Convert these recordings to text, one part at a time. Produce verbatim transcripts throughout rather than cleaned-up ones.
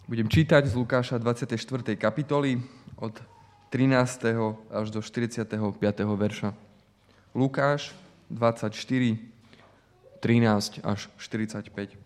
Budem čítať z Lukáša dvadsiatej štvrtej kapitoly od trinásteho až do štyridsiateho piateho verša. Lukáš dvadsaťštyri, trinásť až štyridsaťpäť.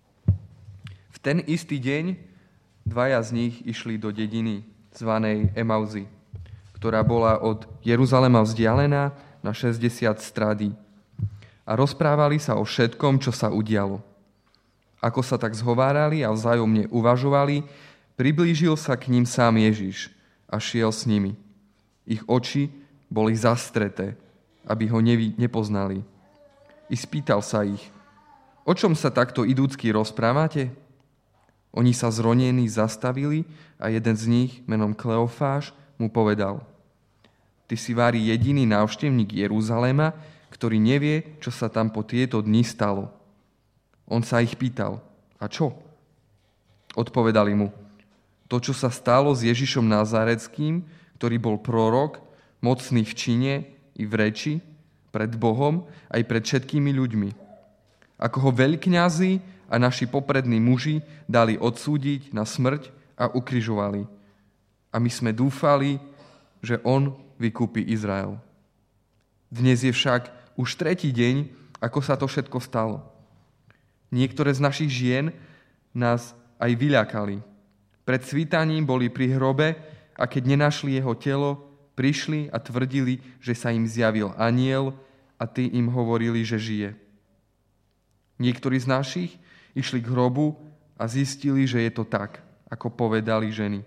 V ten istý deň dvaja z nich išli do dediny zvanej Emauzy, ktorá bola od Jeruzalema vzdialená na šesťdesiat stradí. A rozprávali sa o všetkom, čo sa udialo. Ako sa tak zhovárali a vzájomne uvažovali, priblížil sa k ním sám Ježiš a šiel s nimi. Ich oči boli zastreté, aby ho nevi- nepoznali. I spýtal sa ich, o čom sa takto idúcky rozprávate? Oni sa zronení zastavili a jeden z nich, menom Kleofáš, mu povedal, ty si vári jediný návštevník Jeruzalema, ktorý nevie, čo sa tam po tieto dni stalo. On sa ich pýtal, a čo? Odpovedali mu, to, čo sa stalo s Ježišom Nazareckým, ktorý bol prorok, mocný v čine i v reči, pred Bohom aj pred všetkými ľuďmi. Ako ho veľkňazi a naši poprední muži dali odsúdiť na smrť a ukrižovali. A my sme dúfali, že on vykúpi Izrael. Dnes je však už tretí deň, ako sa to všetko stalo. Niektoré z našich žien nás aj vyľakali. Pred svítaním boli pri hrobe a keď nenašli jeho telo, prišli a tvrdili, že sa im zjavil anjel a tí im hovorili, že žije. Niektorí z našich išli k hrobu a zistili, že je to tak, ako povedali ženy.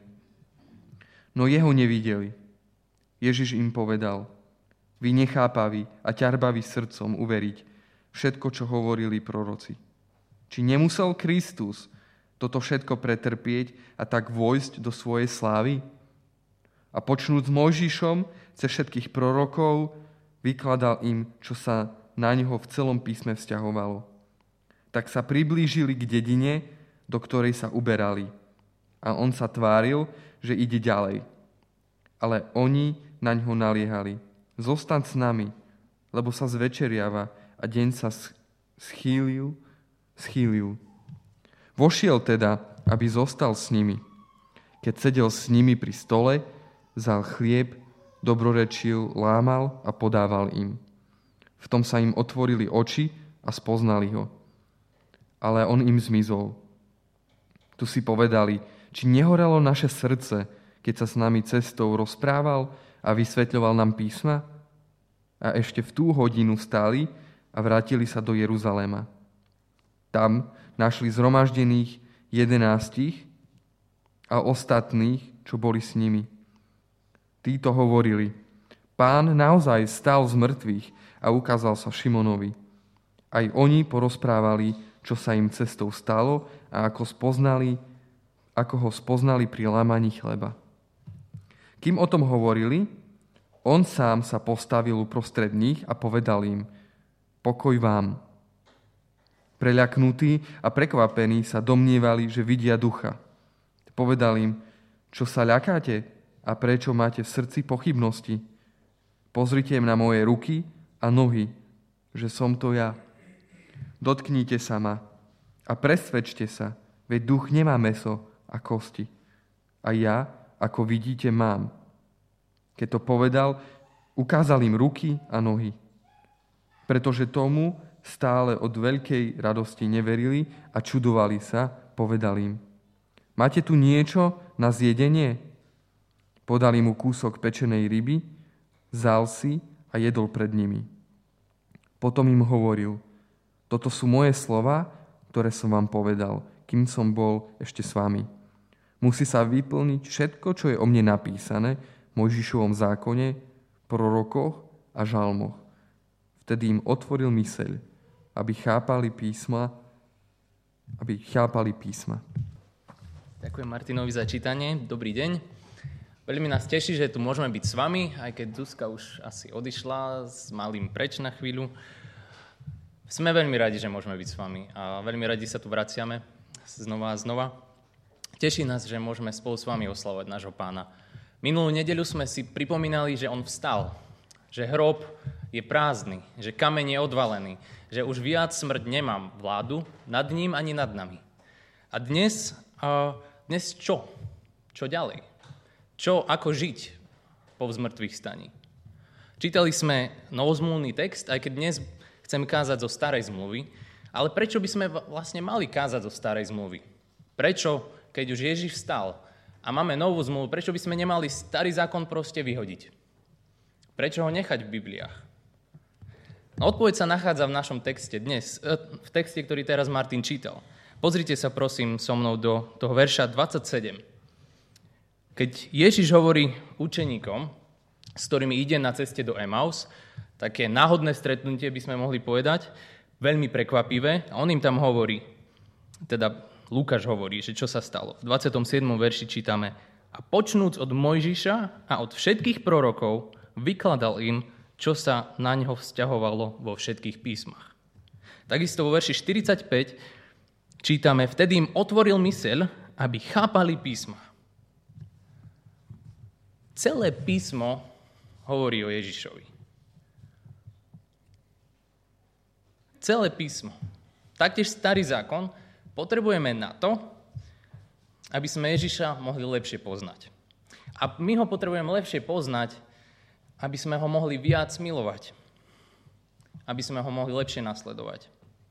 No jeho nevideli. Ježiš im povedal, vy nechápaví a ťarbaví srdcom uveriť všetko, čo hovorili proroci. Či nemusel Kristus toto všetko pretrpieť a tak vojsť do svojej slávy? A počnúť s Mojžišom cez všetkých prorokov, vykladal im, čo sa na neho v celom písme vzťahovalo. Tak sa priblížili k dedine, do ktorej sa uberali. A on sa tváril, že ide ďalej. Ale oni na ňo naliehali. Zostaň s nami, lebo sa zvečeriava a deň sa schýlil, schýlil. Vošiel teda, aby zostal s nimi. Keď sedel s nimi pri stole, vzal chlieb, dobrorečil, lámal a podával im. V tom sa im otvorili oči a spoznali ho. Ale on im zmizol. Tu si povedali, či nehorelo naše srdce, keď sa s nami cestou rozprával a vysvetľoval nám písma? A ešte v tú hodinu stáli a vrátili sa do Jeruzalema. Tam našli zhromaždených jedenástich a ostatných, čo boli s nimi. Títo hovorili, Pán naozaj stal z mŕtvych a ukázal sa Šimonovi. Aj oni porozprávali, čo sa im cestou stalo a ako, spoznali, ako ho spoznali pri lámaní chleba. Kým o tom hovorili, on sám sa postavil uprostred nich a povedal im, pokoj vám. Preľaknutí a prekvapení sa domnievali, že vidia ducha. Povedal im, čo sa ľakáte a prečo máte v srdci pochybnosti? Pozrite na moje ruky a nohy, že som to ja. Dotknite sa ma a presvedčte sa, veď duch nemá mäso a kosti. A ja, ako vidíte, mám. Keď to povedal, ukázal im ruky a nohy. Pretože tomu stále od veľkej radosti neverili a čudovali sa, povedal im, máte tu niečo na zjedenie? Podali mu kúsok pečenej ryby, vzal si a jedol pred nimi. Potom im hovoril, toto sú moje slova, ktoré som vám povedal, kým som bol ešte s vami. Musí sa vyplniť všetko, čo je o mne napísané v Mojžišovom zákone, prorokoch a žalmoch. Vtedy im otvoril myseľ, aby chápali písma, aby chápali písma. Ďakujem Martinovi za čítanie. Dobrý deň. Veľmi nás teší, že tu môžeme byť s vami, aj keď Zuzka už asi odišla s malým preč na chvíľu. Sme veľmi radi, že môžeme byť s vami a veľmi radi sa tu vraciame znova a znova. Teší nás, že môžeme spolu s vami oslavovať nášho Pána. Minulú nedeľu sme si pripomínali, že on vstal, že hrob je prázdny, že kameň je odvalený, že už viac smrť nemá vládu nad ním ani nad nami. A dnes, Dnes čo? Čo ďalej? Čo, ako žiť po zmrtvých staní? Čítali sme novozmluvný text, aj keď dnes chceme kázať zo starej zmluvy, ale prečo by sme vlastne mali kázať zo starej zmluvy? Prečo, keď už Ježiš vstal a máme novú zmluvu, prečo by sme nemali starý zákon proste vyhodiť? Prečo ho nechať v Bibliách? No, odpoveď sa nachádza v našom texte dnes, v texte, ktorý teraz Martin čítal. Pozrite sa prosím so mnou do toho verša dvadsaťsedem. Keď Ježiš hovorí učeníkom, s ktorými ide na ceste do Emaus, také náhodné stretnutie by sme mohli povedať, veľmi prekvapivé, a on im tam hovorí, teda Lukáš hovorí, že čo sa stalo. V dvadsiatom siedmom verši čítame: a počnúc od Mojžiša a od všetkých prorokov vykladal im, čo sa na neho vzťahovalo vo všetkých písmach. Takisto vo verši štyridsaťpäť čítame: vtedy im otvoril myseľ, aby chápali písma. Celé písmo hovorí o Ježišovi. Celé písmo. Taktiež starý zákon potrebujeme na to, aby sme Ježiša mohli lepšie poznať. A my ho potrebujeme lepšie poznať, aby sme ho mohli viac milovať. Aby sme ho mohli lepšie nasledovať.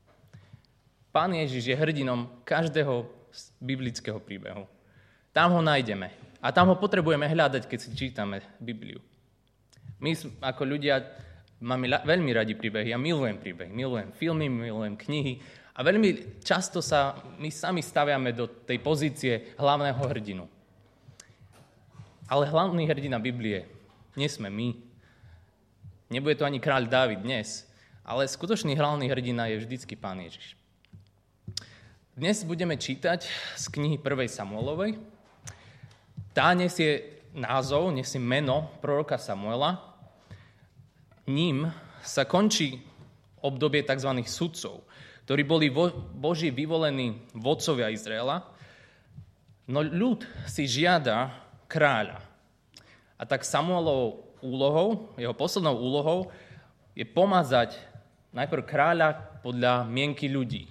Pán Ježiš je hrdinom každého biblického príbehu. Tam ho nájdeme. A tam ho potrebujeme hľadať, keď si čítame Bibliu. My ako ľudia máme veľmi radi príbehy. Ja milujem príbehy, milujem filmy, milujem knihy. A veľmi často sa my sami staviame do tej pozície hlavného hrdinu. Ale hlavný hrdina Biblie nie sme my. Nebude to ani kráľ Dávid dnes, ale skutočný hlavný hrdina je vždycky Pán Ježiš. Dnes budeme čítať z knihy prvej Samuelovej. Tá nesie názov, nesie meno proroka Samuela. Ním sa končí obdobie tzv. Sudcov, ktorí boli vo, Boží vyvolení vodcovia Izraela. No ľud si žiada kráľa. A tak Samuelovou úlohou, jeho poslednou úlohou je pomazať najprv kráľa podľa mienky ľudí.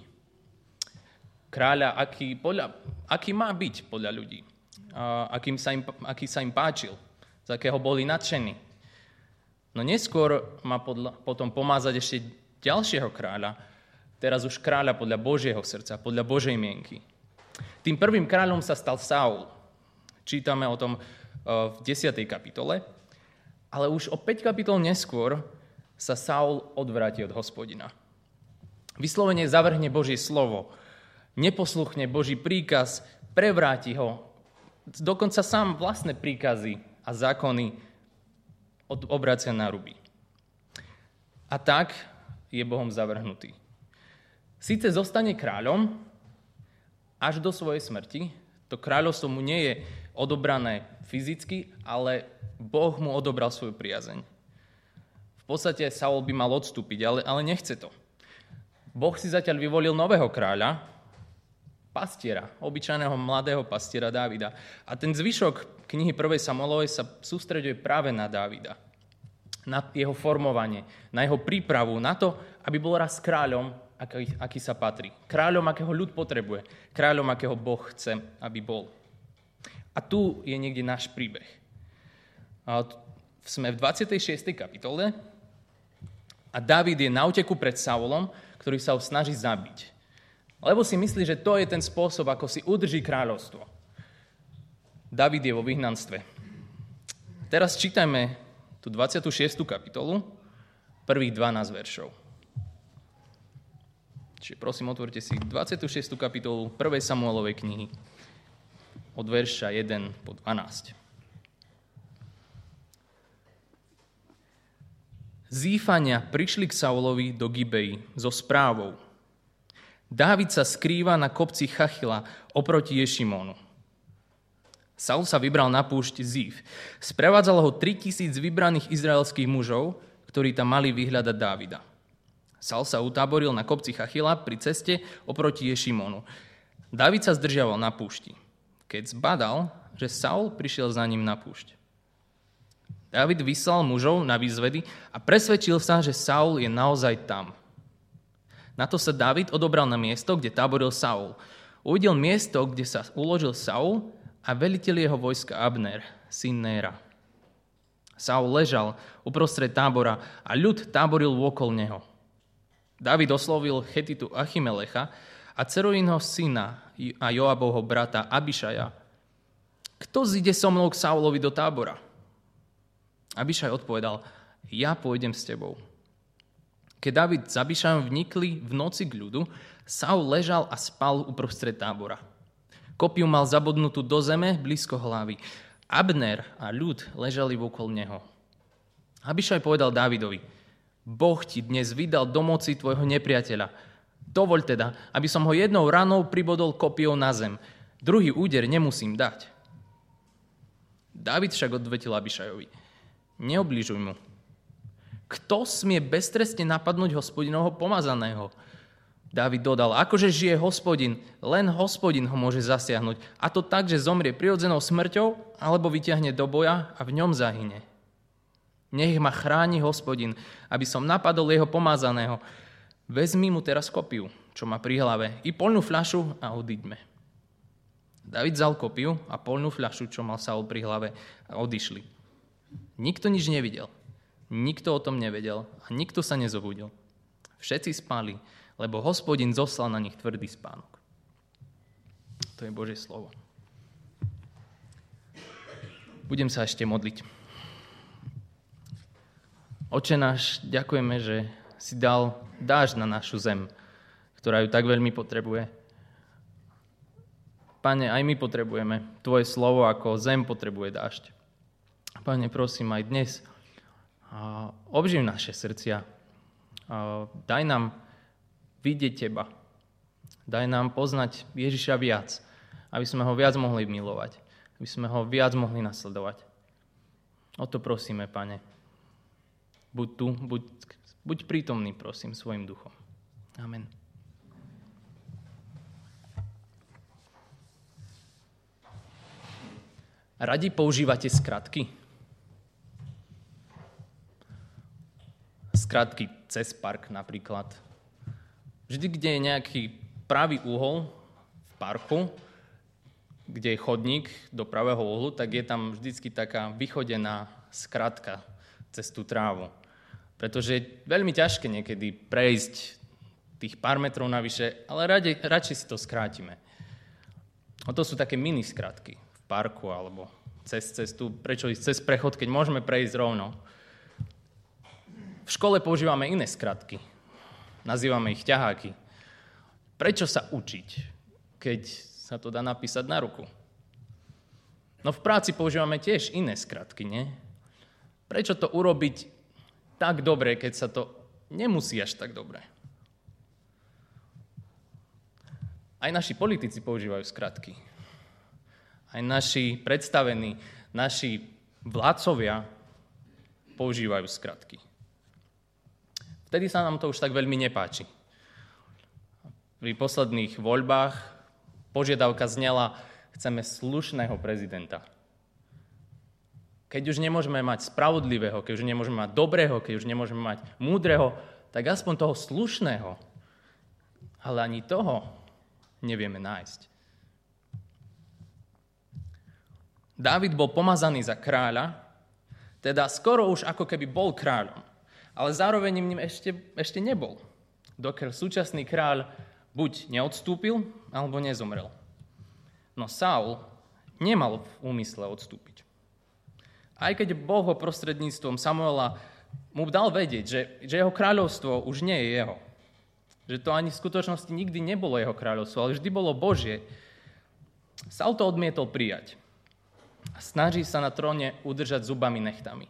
Kráľa, aký, podľa, aký má byť podľa ľudí. Akým sa im, aký sa im páčil, z akého boli nadšení. No neskôr má podľa, potom pomázať ešte ďalšieho kráľa, teraz už kráľa podľa Božieho srdca, podľa Božej mienky. Tým prvým kráľom sa stal Saul. Čítame o tom v desiatej kapitole, ale už o päť kapitol neskôr sa Saul odvráti od Hospodina. Vyslovene zavrhne Božie slovo, neposluchne Boží príkaz, prevráti ho, dokonca sám vlastné príkazy a zákony obracia na ruby. A tak je Bohom zavrhnutý. Síce zostane kráľom až do svojej smrti, to kráľovstvo mu nie je odobrané fyzicky, ale Boh mu odobral svoju priazeň. V podstate Saul by mal odstúpiť, ale, ale nechce to. Boh si zatiaľ vyvolil nového kráľa, pastiera, obyčajného mladého pastiera Dávida. A ten zvyšok knihy prvej Samuelovej sa sústreďuje práve na Dávida. Na jeho formovanie, na jeho prípravu, na to, aby bol raz kráľom, aký, aký sa patrí. Kráľom, akého ľud potrebuje. Kráľom, akého Boh chce, aby bol. A tu je niekde náš príbeh. A sme v dvadsiatej šiestej kapitole a Dávid je na úteku pred Saulom, ktorý sa ho snaží zabiť. Lebo si myslí, že to je ten spôsob, ako si udrží kráľovstvo. Dávid je vo vyhnanstve. Teraz čítajme tú dvadsiatu šiestu kapitolu, prvých dvanásť veršov. Čiže prosím, otvorte si dvadsiatu šiestu kapitolu prvej Samuelovej knihy od verša jeden po dvanásť. Zífania prišli k Saulovi do Gibei so správou. Dávid sa skrýva na kopci Chachila oproti Ješimónu. Saul sa vybral na púšť Zíf. Sprevádzalo ho tritisíc vybraných izraelských mužov, ktorí tam mali vyhľadať Dávida. Saul sa utáboril na kopci Chachila pri ceste oproti Ješimónu. Dávid sa zdržiaval na púšti, keď zbadal, že Saul prišiel za ním na púšť. Dávid vyslal mužov na výzvedy a presvedčil sa, že Saul je naozaj tam. Na to sa Dávid odobral na miesto, kde táboril Saul. Uvidel miesto, kde sa uložil Saul a veliteľ jeho vojska Abner, syn Néra. Saul ležal uprostred tábora a ľud táboril vôkol neho. Dávid oslovil Chetitu Achimelecha a Ceruinho syna a Joabovho brata Abišaja. Kto zíde so mnou k Saulovi do tábora? Abišaj odpovedal, ja pôjdem s tebou. Keď Dávid s Abišajom vnikli v noci k ľudu, Saul ležal a spal uprostred tábora. Kopiu mal zabodnutú do zeme blízko hlavy. Abner a ľud ležali okolo neho. Abišaj povedal Dávidovi, Boh ti dnes vydal do moci tvojho nepriateľa. Dovoľ teda, aby som ho jednou ranou pribodol kopiou na zem. Druhý úder nemusím dať. Dávid však odvetil Abišajovi, neobližuj mu. Kto smie beztrestne napadnúť Hospodinovho pomazaného? Dávid dodal, akože žije Hospodin, len Hospodin ho môže zasiahnuť. A to tak, že zomrie prirodzenou smrťou, alebo vyťahne do boja a v ňom zahyne. Nech ma chráni Hospodin, aby som napadol jeho pomazaného. Vezmi mu teraz kopiu, čo má pri hlave, i poľnú fľašu a odiďme. Dávid vzal kopiu a poľnú fľašu, čo mal Saul pri hlave, a odišli. Nikto nič nevidel. Nikto o tom nevedel a nikto sa nezobudil. Všetci spali, lebo Hospodin zoslal na nich tvrdý spánok. To je Božie slovo. Budem sa ešte modliť. Oče náš, ďakujeme, že si dal dážď na našu zem, ktorá ju tak veľmi potrebuje. Pane, aj my potrebujeme Tvoje slovo, ako zem potrebuje dážď. Pane, prosím, aj dnes obživ naše srdcia. Daj nám vidieť Teba. Daj nám poznať Ježiša viac, aby sme ho viac mohli milovať, aby sme ho viac mohli nasledovať. O to prosíme, Pane. Buď tu, buď, buď prítomný, prosím, svojim duchom. Amen. Radi používate skratky? Skratky cez park napríklad. Vždy, kde je nejaký pravý uhol v parku, kde je chodník do pravého uhlu, tak je tam vždycky taká vychodená skratka cez tú trávu. Pretože je veľmi ťažké niekedy prejsť tých pár metrov navyše, ale radi, radšej si to skrátime. A to sú také mini skratky v parku alebo cez cestu. Prečo ísť cez prechod, keď môžeme prejsť rovno? V škole používame iné skratky. Nazývame ich ťaháky. Prečo sa učiť, keď sa to dá napísať na ruku? No v práci používame tiež iné skratky, nie? Prečo to urobiť tak dobre, keď sa to nemusí až tak dobre? Aj naši politici používajú skratky. Aj naši predstavení, naši vládcovia používajú skratky. Vtedy sa nám to už tak veľmi nepáči. Pri posledných voľbách požiadavka znela, chceme slušného prezidenta. Keď už nemôžeme mať spravodlivého, keď už nemôžeme mať dobrého, keď už nemôžeme mať múdreho, tak aspoň toho slušného. Ale ani toho nevieme nájsť. Dávid bol pomazaný za kráľa, teda skoro už ako keby bol kráľom. Ale zároveň ním ešte, ešte nebol, dokiaľ súčasný kráľ buď neodstúpil, alebo nezomrel. No Saul nemal v úmysle odstúpiť. Aj keď Boh ho prostredníctvom Samuela mu dal vedieť, že, že jeho kráľovstvo už nie je jeho. Že to ani v skutočnosti nikdy nebolo jeho kráľovstvo, ale vždy bolo Božie. Saul to odmietol prijať. A snaží sa na tróne udržať zubami nechtami.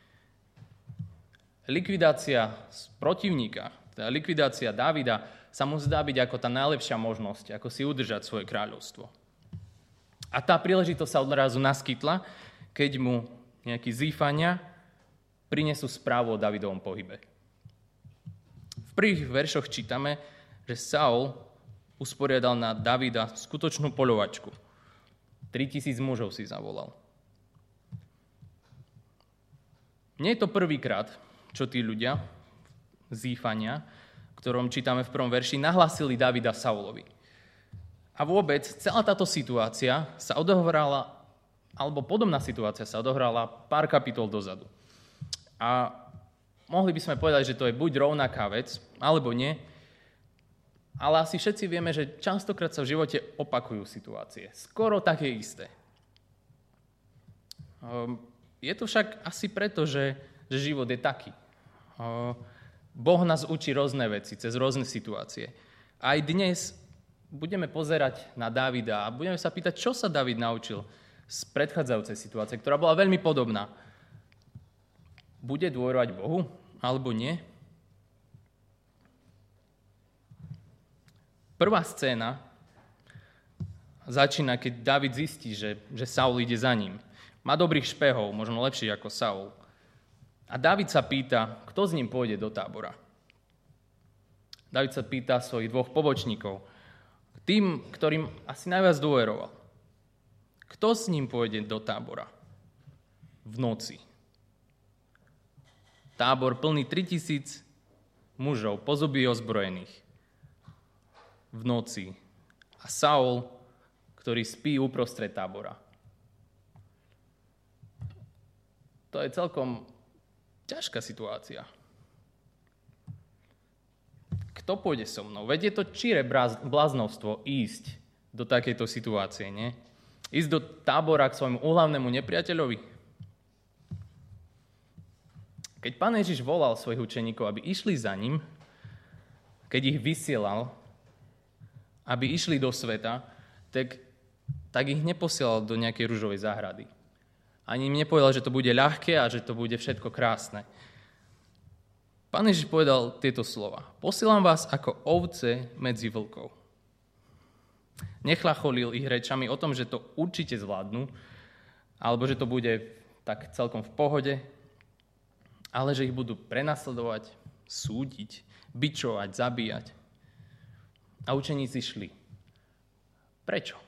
Likvidácia protivníka, teda likvidácia Dávida, sa mu zdá byť ako tá najlepšia možnosť, ako si udržať svoje kráľovstvo. A tá príležitosť sa odrazu naskytla, keď mu nejakí Zífania prinesú správu o Dávidovom pohybe. V prvých veršoch čítame, že Saul usporiadal na Dávida skutočnú poľovačku. Tritisíc mužov si zavolal. Nie je to prvýkrát, čo tí ľudia, Zífania, ktorom čítame v prvom verši, nahlasili Dávida Saulovi. A vôbec celá táto situácia sa odohrala, alebo podobná situácia sa odohrala pár kapitol dozadu. A mohli by sme povedať, že to je buď rovnaká vec, alebo nie, ale asi všetci vieme, že častokrát sa v živote opakujú situácie. Skoro také isté. Je to však asi preto, že, že život je taký. Boh nás učí rôzne veci, cez rôzne situácie. Aj dnes budeme pozerať na Dávida a budeme sa pýtať, čo sa Dávid naučil z predchádzajúcej situácie, ktorá bola veľmi podobná. Bude dôverovať Bohu, alebo nie? Prvá scéna začína, keď Dávid zistí, že, že Saul ide za ním. Má dobrých špehov, možno lepších ako Saul. A Dávid sa pýta, kto s ním pôjde do tábora. Dávid sa pýta svojich dvoch pobočníkov, tým, ktorým asi najviac dôveroval. Kto s ním pôjde do tábora? V noci. Tábor plný tritisíc mužov, pozuby ozbrojených. V noci. A Saul, ktorý spí uprostred tábora. To je celkom ťažká situácia. Kto pôjde so mnou? Veď je to čiré bláznovstvo ísť do takejto situácie, nie? Ísť do tábora k svojmu úhlavnému nepriateľovi. Keď Pán Ježiš volal svojich učeníkov, aby išli za ním, keď ich vysielal, aby išli do sveta, tak, tak ich neposielal do nejakej ružovej záhrady. Ani im nepovedal, že to bude ľahké a že to bude všetko krásne. Pán Ježiš povedal tieto slova. Posielam vás ako ovce medzi vlkov. Nechlacholil ich rečami o tom, že to určite zvládnu, alebo že to bude tak celkom v pohode, ale že ich budú prenasledovať, súdiť, bičovať, zabíjať. A učeníci šli. Prečo?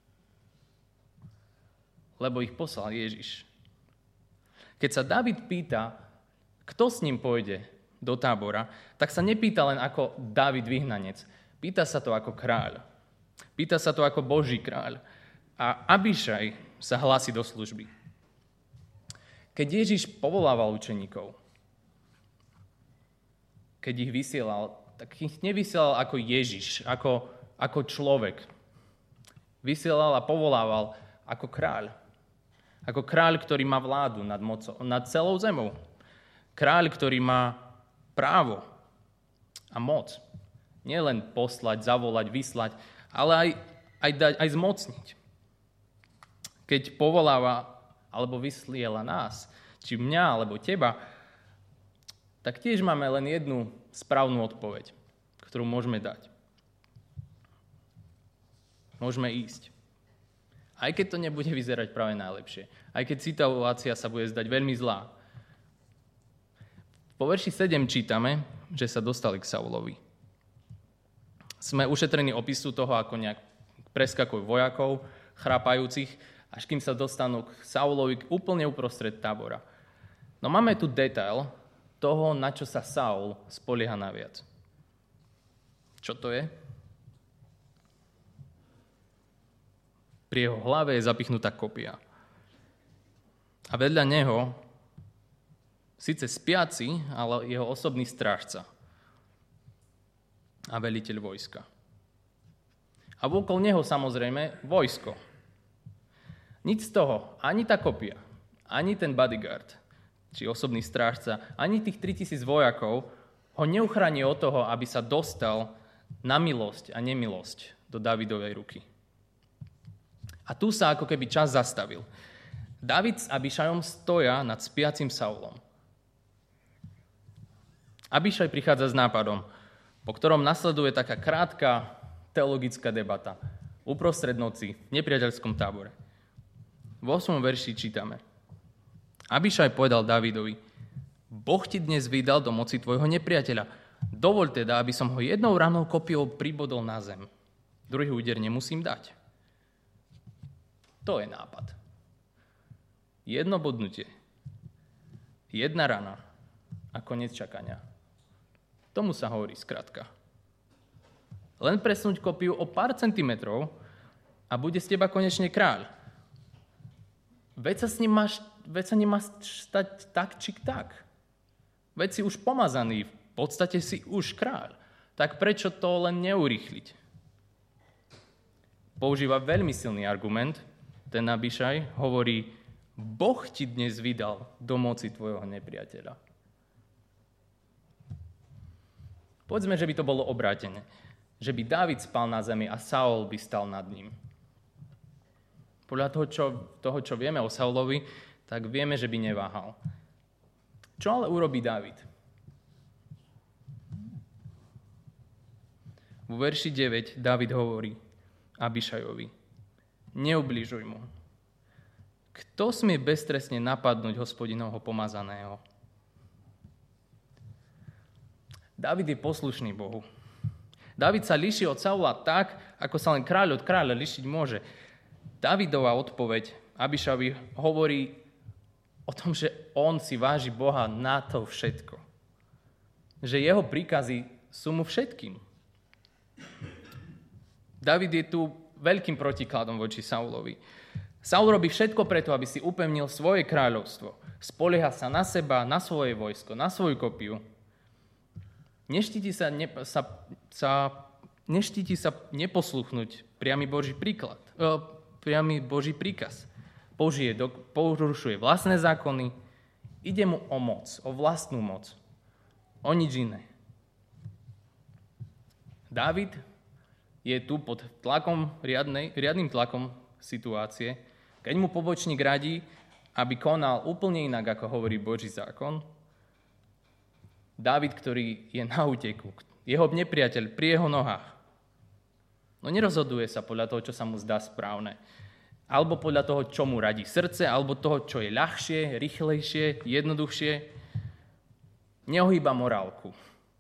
Lebo ich poslal Ježiš. Keď sa Dávid pýta, kto s ním pôjde do tábora, tak sa nepýta len ako Dávid vyhnanec. Pýta sa to ako kráľ. Pýta sa to ako Boží kráľ. A Abišaj sa hlási do služby. Keď Ježiš povolával učeníkov, keď ich vysielal, tak ich nevysielal ako Ježiš, ako, ako človek. Vysielal a povolával ako kráľ. Ako kráľ, ktorý má vládu nad, mocou, nad celou zemou. Kráľ, ktorý má právo a moc. Nie len poslať, zavolať, vyslať, ale aj, aj, dať, aj zmocniť. Keď povoláva alebo vysliela nás, či mňa alebo teba, tak tiež máme len jednu správnu odpoveď, ktorú môžeme dať. Môžeme ísť. Aj keď to nebude vyzerať práve najlepšie. Aj keď situácia sa bude zdať veľmi zlá. Po verši sedem čítame, že sa dostali k Saulovi. Sme ušetrení opisu toho, ako nejak preskakujú vojakov, chrápajúcich, až kým sa dostanú k Saulovi úplne uprostred tábora. No máme tu detail toho, na čo sa Saul spolieha naviac. Čo to je? Pri jeho hlave je zapichnutá kopia. A vedľa neho síce spiaci, ale jeho osobný strážca a veliteľ vojska. A okolo neho samozrejme vojsko. Nič z toho, ani tá kopia, ani ten bodyguard, či osobný strážca, ani tých tritisíc vojakov ho neuchráni od toho, aby sa dostal na milosť a nemilosť do Dávidovej ruky. A tu sa ako keby čas zastavil. Dávid s Abišajom stoja nad spiacim Saulom. Abišaj prichádza s nápadom, po ktorom nasleduje taká krátka teologická debata uprostred noci v nepriateľskom tábore. V ôsmom verši čítame. Abišaj povedal Dávidovi, Boh ti dnes vydal do moci tvojho nepriateľa. Dovoľ teda, aby som ho jednou ranou kopiou pribodol na zem. Druhý úder nemusím dať. To je nápad. Jedno bodnutie. Jedna rana a koniec čakania. Tomu sa hovorí skrátka. Len presnúť kopiu o pár centimetrov a bude z teba konečne kráľ. Veď sa, s ním máš, veď sa nemá stať tak či tak. Veď si už pomazaný, v podstate si už kráľ. Tak prečo to len neurýchliť? Používa veľmi silný argument, ten Abišaj, hovorí, Boh ti dnes vydal do moci tvojho nepriateľa. Povedzme, že by to bolo obrátené. Že by Dávid spal na zemi a Saul by stal nad ním. Podľa toho, čo, toho, čo vieme o Saulovi, tak vieme, že by neváhal. Čo ale urobí Dávid? V verši deväť Dávid hovorí Abišajovi, neubližuj mu. Kto smie beztrestne napadnúť Hospodinovho pomazaného? Dávid je poslušný Bohu. Dávid sa líši od Saula tak, ako sa len kráľ od kráľa líšiť môže. Dávidova odpoveď Abišajovi hovorí o tom, že on si váži Boha na to všetko. Že jeho príkazy sú mu všetkým. Dávid je tu veľkým protikladom voči Saulovi. Saul robí všetko preto, aby si upevnil svoje kráľovstvo. Spolieha sa na seba, na svoje vojsko, na svoju kopiu. Neštíti sa, ne, sa, sa, neštíti sa neposluchnúť priamy Boží príklad, e, priamy Boží príkaz. Použije, do, porušuje vlastné zákony, ide mu o moc, o vlastnú moc, o nič iné. Dávid je tu pod tlakom, riadnej, riadnym tlakom situácie, keď mu pobočník radí, aby konal úplne inak, ako hovorí Boží zákon. Dávid, ktorý je na úteku, jeho nepriateľ pri jeho nohách. No nerozhoduje sa podľa toho, čo sa mu zdá správne. Alebo podľa toho, čo mu radí srdce, alebo toho, čo je ľahšie, rýchlejšie, jednoduchšie. Neohýba morálku.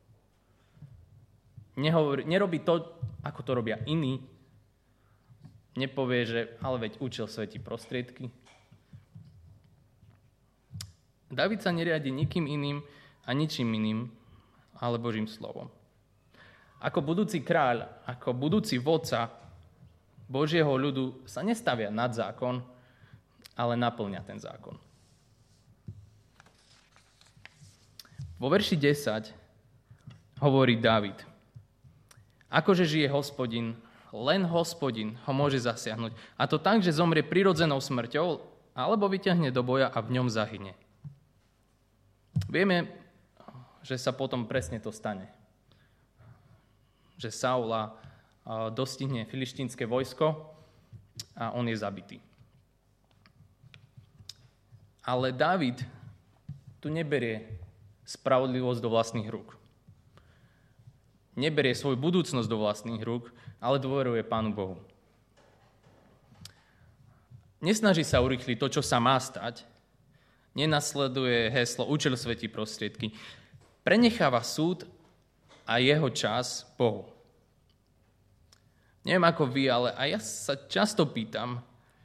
Nehovorí, nerobí to, ako to robia iní. Nepovie, že ale veď učil sveti prostriedky. Dávid sa neriadi nikým iným a ničím iným, ale Božím slovom. Ako budúci kráľ, ako budúci vodca Božieho ľudu sa nestavia nad zákon, ale naplňa ten zákon. Vo verši desať hovorí Dávid, akože žije Hospodin, len Hospodin ho môže zasiahnuť. A to tak, že zomrie prirodzenou smrťou, alebo vyťahne do boja a v ňom zahynie. Vieme, že sa potom presne to stane. Že Saula dostihne filištínske vojsko a on je zabitý. Ale Dávid tu neberie spravodlivosť do vlastných rúk. Neberie svoju budúcnosť do vlastných rúk, ale dôveruje Pánu Bohu. Nesnaží sa urýchliť to, čo sa má stať. Nenasleduje heslo učil sveti prostriedky. Prenecháva súd a jeho čas Bohu. Neviem ako vy, ale aj ja sa často pýtam,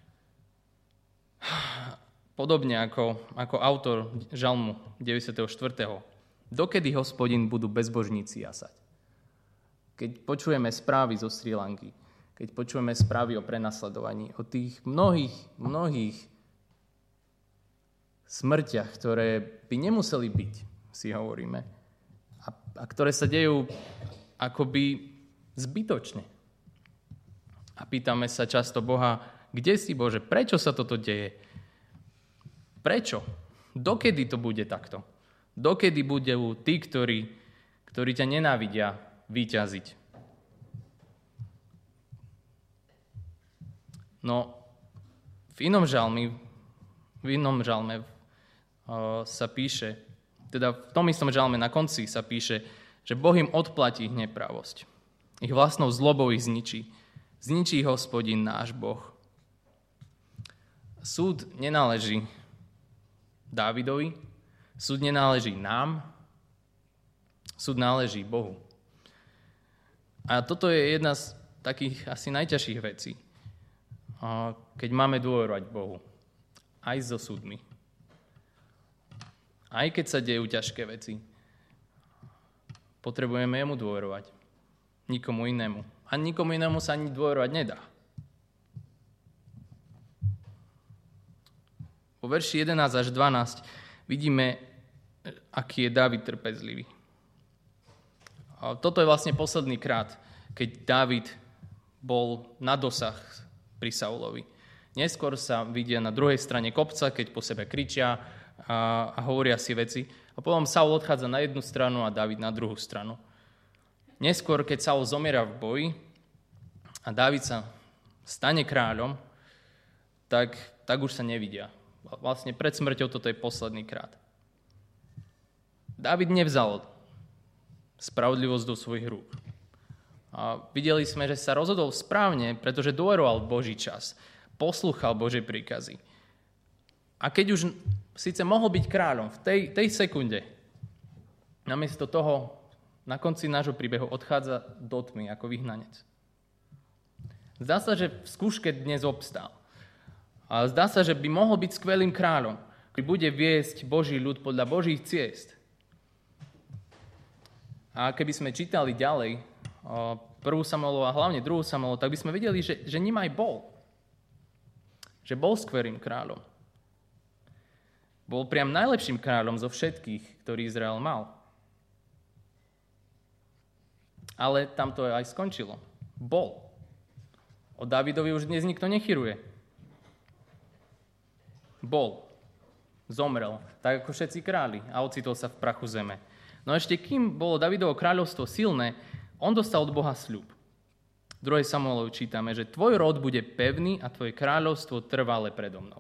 podobne ako, ako autor Žalmu deväťdesiateho štvrtého Dokedy, Hospodin, budú bezbožníci jasať? Keď počujeme správy zo Srí Lanky, keď počujeme správy o prenasledovaní, o tých mnohých, mnohých smrťach, ktoré by nemuseli byť, si hovoríme, a, a ktoré sa dejú akoby zbytočne. A pýtame sa často Boha, kde si, Bože, prečo sa toto deje? Prečo? Dokedy to bude takto? Dokedy budú tí, ktorí, ktorí ťa nenávidia, vyťaziť? No, v inom žalmi, v inom žalme uh, sa píše, teda v tom istom žalme na konci sa píše, že Boh im odplatí ich nepravosť. Ich vlastnou zlobou ich zničí. Zničí Hospodin náš Boh. Súd nenáleží Dávidovi, súd nenáleží nám, súd náleží Bohu. A toto je jedna z takých asi najťažších vecí, keď máme dôverovať Bohu. Aj so súdmi. Aj keď sa dejú ťažké veci. Potrebujeme jemu dôverovať. Nikomu inému. A nikomu inému sa ani dôverovať nedá. Po verši jedenásť až dvanásť vidíme, aký je Dávid trpezlivý. A toto je vlastne posledný krát, keď Dávid bol na dosah pri Saulovi. Neskôr sa vidia na druhej strane kopca, keď po sebe kričia a, a hovoria si veci. A potom Saul odchádza na jednu stranu a Dávid na druhú stranu. Neskôr, keď Saul zomiera v boji a Dávid sa stane kráľom, tak, tak už sa nevidia. Vlastne pred smrťou toto je posledný krát. Dávid nevzal spravodlivosť do svojich rúk. A videli sme, že sa rozhodol správne, pretože dôveroval v Boží čas. Poslúchal Božie príkazy. A keď už síce mohol byť kráľom v tej, tej sekunde, namiesto toho na konci nášho príbehu odchádza do tmy ako vyhnanec. Zdá sa, že v skúške dnes obstál. A zdá sa, že by mohol byť skvelým kráľom, ktorý bude viesť Boží ľud podľa Božích ciest. A keby sme čítali ďalej prvú Samuelovu a hlavne druhú Samuelovu, tak by sme videli, že, že ním aj bol. Že bol skvelým kráľom. Bol priam najlepším kráľom zo všetkých, ktorý Izrael mal. Ale tam to aj skončilo. Bol. O Dávidovi už dnes nikto nechyruje. Bol. Zomrel, tak ako všetci králi a ocitol sa v prachu zeme. No ešte kým bolo Dávidovo kráľovstvo silné, on dostal od Boha sľub. V druhej Samuelovi čítame, že tvoj rod bude pevný a tvoje kráľovstvo trvalé predo mnou.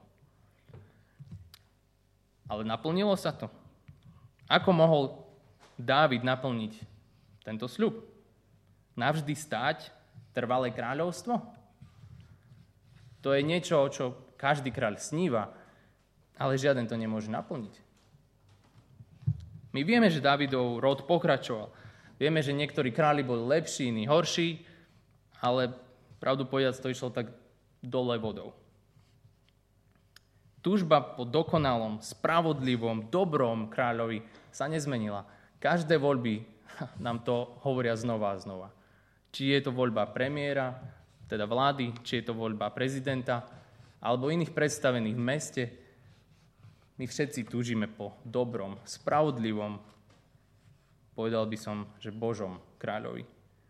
Ale naplnilo sa to. Ako mohol Dávid naplniť tento sľub? Navždy stáť trvalé kráľovstvo? To je niečo, čo každý kráľ sníva, ale žiaden to nemôže naplniť. My vieme, že Dávidov rod pokračoval. Vieme, že niektorí králi boli lepší, iní horší, ale pravdu povedať to išlo tak dole vodou. Túžba po dokonalom, spravodlivom, dobrom kráľovi sa nezmenila. Každé voľby nám to hovoria znova a znova. Či je to voľba premiéra, teda vlády, či je to voľba prezidenta, alebo iných predstavených v meste, my všetci túžime po dobrom, spravodlivom, povedal by som, že Božom kráľovi.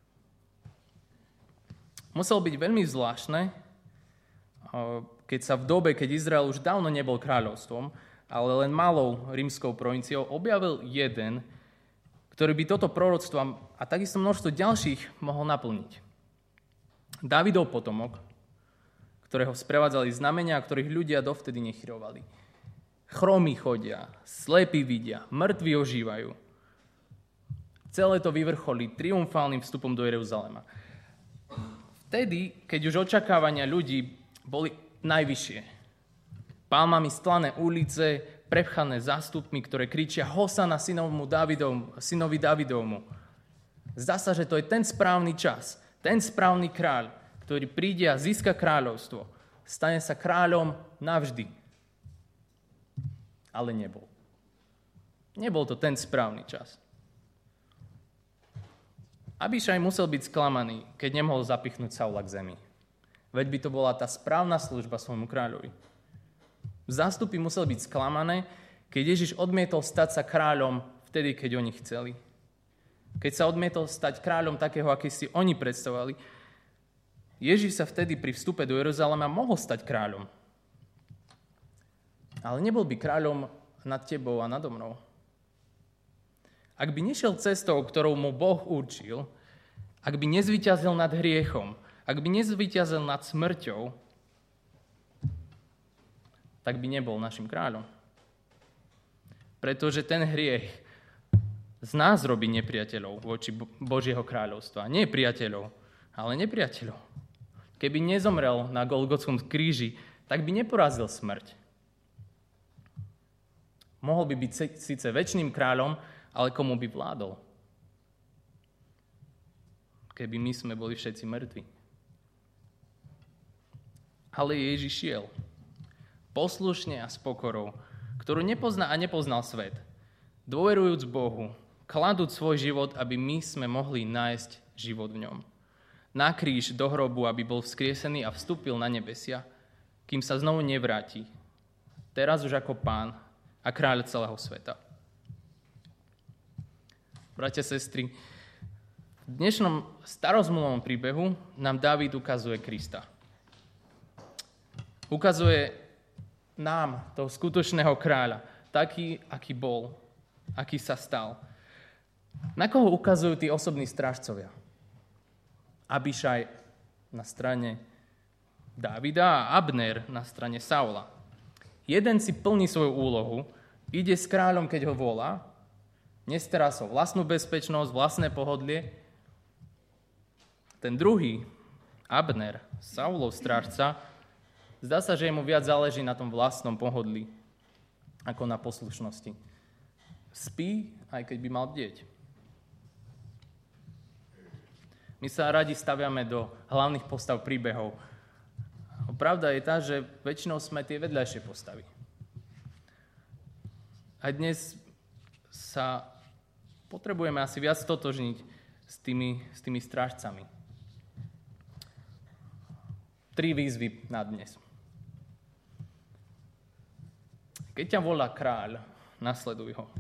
Muselo byť veľmi zvláštne, keď sa v dobe, keď Izrael už dávno nebol kráľovstvom, ale len malou rímskou provinciou, objavil jeden, ktorý by toto proroctvo a takisto množstvo ďalších mohol naplniť. Dávidov potomok, ktorého sprevádzali znamenia, ktorých ľudia dovtedy nechyrovali. Chromí chodia, slepí vidia, mŕtvi ožívajú. Celé to vyvrcholí triumfálnym vstupom do Jeruzalema. Vtedy, keď už očakávania ľudí boli najvyššie. Palmami stlané ulice, prepchané zástupmi, ktoré kričia Hosana synovmu Dávidovmu, synovi Dávidovmu. Zdá sa, že to je ten správny čas, ten správny kráľ, ktorý príde a získa kráľovstvo. Stane sa kráľom navždy. Ale nebol. Nebol to ten správny čas. Abišaj musel byť sklamaný, keď nemohol zapichnúť Saula k zemi. Veď by to bola tá správna služba svojmu kráľovi. Zástupy museli byť sklamané, keď Ježiš odmietol stať sa kráľom vtedy, keď oni chceli. Keď sa odmietol stať kráľom takého, aký si oni predstavovali, Ježiš sa vtedy pri vstupe do Jeruzalema mohol stať kráľom. Ale nebol by kráľom nad tebou a nado mnou. Ak by nešiel cestou, ktorou mu Boh určil, ak by nezvíťazil nad hriechom, ak by nezvíťazil nad smrťou, tak by nebol našim kráľom. Pretože ten hriech z nás robí nepriateľov voči Božieho kráľovstva. Nie priateľov, ale nepriateľov. Keby nezomrel na Golgotskom kríži, tak by neporazil smrť. Mohol by byť síce večným kráľom, ale komu by vládol? Keby my sme boli všetci mŕtvi. Ale Ježiš šiel. Poslušne a s pokorou, ktorú nepozná a nepoznal svet. Dôverujúc Bohu, kladúc svoj život, aby my sme mohli nájsť život v ňom. Na kríž do hrobu, aby bol vzkriesený a vstúpil na nebesia, kým sa znovu nevráti teraz už ako pán a kráľ celého sveta. Bratia, sestry, v dnešnom starozmluvnom príbehu nám Dávid ukazuje Krista. Ukazuje nám toho skutočného kráľa, taký, aký bol, aký sa stal. Na koho ukazujú tí osobní strážcovia? Abišaj na strane Dávida a Abner na strane Saula. Jeden si plní svoju úlohu, ide s kráľom, keď ho volá, nestará sa o vlastnú bezpečnosť, vlastné pohodlie. Ten druhý, Abner, Saulov strážca, zdá sa, že mu viac záleží na tom vlastnom pohodlí, ako na poslušnosti. Spí, aj keď by mal bdieť. My sa radi staviame do hlavných postav príbehov. Pravda je tá, že väčšinou sme tie vedľajšie postavy. A dnes sa potrebujeme asi viac totožniť s tými, s tými strážcami. Tri výzvy na dnes. Keď ťa volá kráľ, nasleduj ho.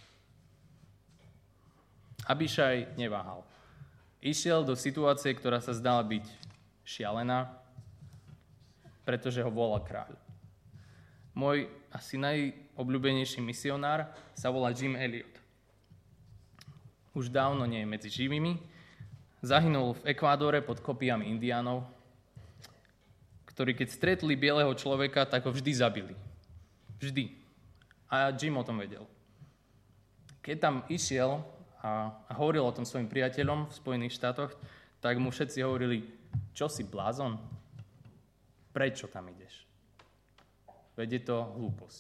Abišaj neváhal. Išiel do situácie, ktorá sa zdala byť šialená, pretože ho volal kráľ. Môj asi najobľúbenejší misionár sa volá Jim Elliot. Už dávno nie je medzi živými. Zahynul v Ekvádore pod kopijami indiánov, ktorí keď stretli bieleho človeka, tak ho vždy zabili. Vždy. A Jim o tom vedel. Keď tam išiel a hovoril o tom svojim priateľom v Spojených štátoch, tak mu všetci hovorili, čo si blázon? Prečo tam ideš? Veď je to hlúposť.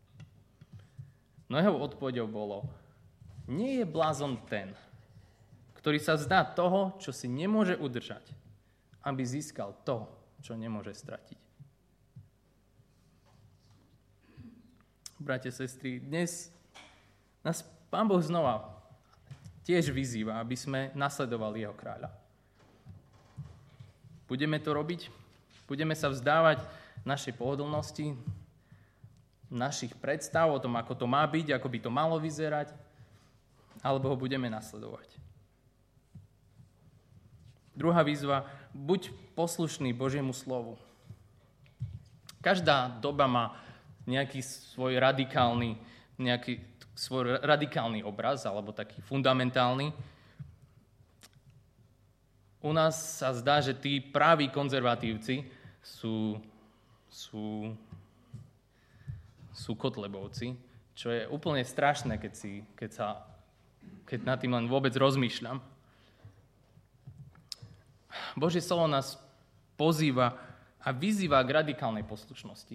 No jeho odpoveďou bolo, nie je blázon ten, ktorý sa vzdá toho, čo si nemôže udržať, aby získal to, čo nemôže stratiť. Bratia, sestry, dnes nás Pán Boh znova tiež vyzýva, aby sme nasledovali jeho kráľa. Budeme to robiť? Budeme sa vzdávať našej pohodlnosti, našich predstav o tom, ako to má byť, ako by to malo vyzerať, alebo ho budeme nasledovať. Druhá výzva, buď poslušný Božiemu slovu. Každá doba má nejaký svoj radikálny, nejaký svoj radikálny obraz, alebo taký fundamentálny. U nás sa zdá, že tí praví konzervatívci sú, sú, sú kotlebovci, čo je úplne strašné, keď, si, keď, sa, keď nad tým len vôbec rozmýšľam. Božie slovo nás pozýva a vyzýva k radikálnej poslušnosti.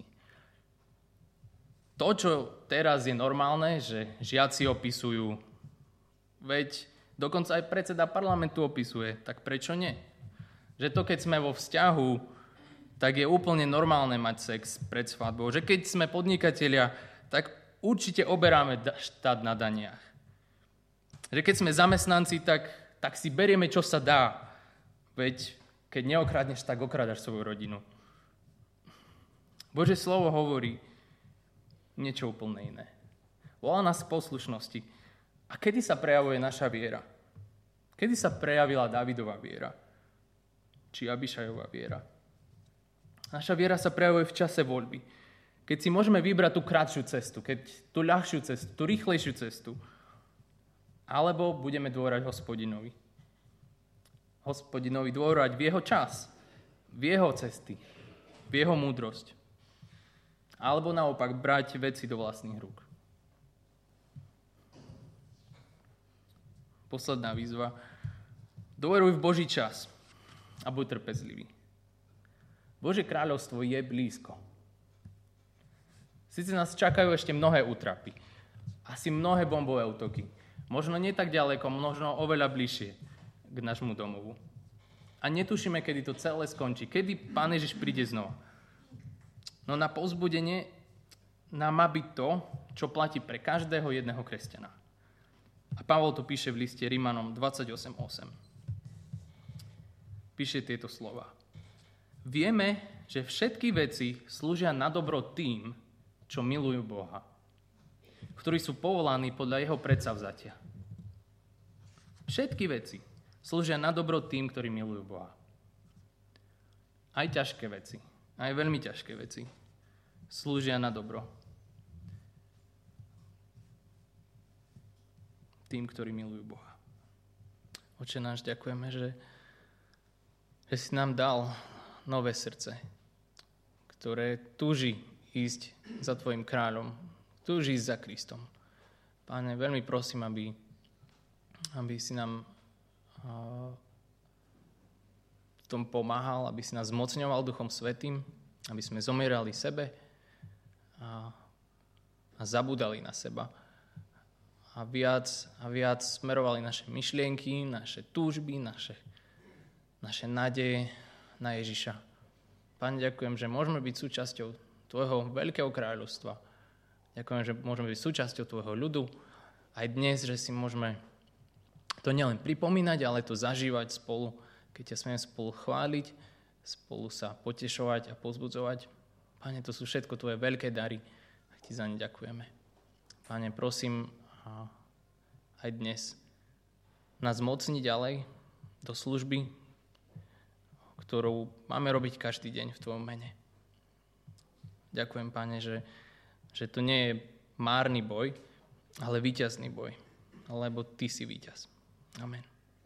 To, čo teraz je normálne, že žiaci opisujú, veď dokonca aj predseda parlamentu opisuje, tak prečo nie? Že to, keď sme vo vzťahu, tak je úplne normálne mať sex pred svadbou. Že keď sme podnikatelia, tak určite oberáme štát na daniach. Že keď sme zamestnanci, tak, tak si berieme, čo sa dá. Veď keď neokradneš, tak okradaš svoju rodinu. Božie slovo hovorí niečo úplne iné. Volá nás k poslušnosti. A kedy sa prejavuje naša viera? Kedy sa prejavila Dávidova viera? Či Abišajova viera? Naša viera sa prejavuje v čase voľby. Keď si môžeme vybrať tú kratšiu cestu, keď tú ľahšiu cestu, tú rýchlejšiu cestu. Alebo budeme dôverať Hospodinovi. Hospodinovi dôverať v jeho čas, v jeho cesty, v jeho múdrosť. Alebo naopak brať veci do vlastných rúk. Posledná výzva. Dôveruj v Boží čas a buď trpezlivý. Božie kráľovstvo je blízko. Sice nás čakajú ešte mnohé útrapy. Asi mnohé bombové útoky. Možno nie tak ďaleko, možno oveľa bližšie k nášmu domovu. A netušíme, kedy to celé skončí. Kedy Pán Ježiš príde znova. No na povzbudenie nám má byť to, čo platí pre každého jedného kresťana. A Pavol to píše v liste Rimanom dvadsaťosem osem. Píše tieto slova. Vieme, že všetky veci slúžia na dobro tým, čo milujú Boha, ktorí sú povolaní podľa jeho predsavzatia. Všetky veci slúžia na dobro tým, ktorí milujú Boha. Aj ťažké veci, aj veľmi ťažké veci slúžia na dobro tým, ktorí milujú Boha. Oče náš, ďakujeme, že, že si nám dal nové srdce, ktoré túži ísť za tvojim kráľom, túži ísť za Kristom. Páne, veľmi prosím, aby, aby si nám uh, v tom pomáhal, aby si nás zmocňoval Duchom Svätým, aby sme zomierali sebe a, a zabudali na seba. A viac, a viac smerovali naše myšlienky, naše túžby, naše, naše nádeje na Ježiša. Pane, ďakujem, že môžeme byť súčasťou tvojho veľkého kráľovstva. Ďakujem, že môžeme byť súčasťou tvojho ľudu. Aj dnes, že si môžeme to nielen pripomínať, ale to zažívať spolu, keď ťa smieme spolu chváliť, spolu sa potešovať a povzbudzovať. Pane, to sú všetko tvoje veľké dary a ti za ne ďakujeme. Pane, prosím, a aj dnes nás mocni ďalej do služby, ktorú máme robiť každý deň v tvojom mene. Ďakujem, Pane, že, že to nie je márny boj, ale víťazný boj, lebo ty si víťaz. Amen.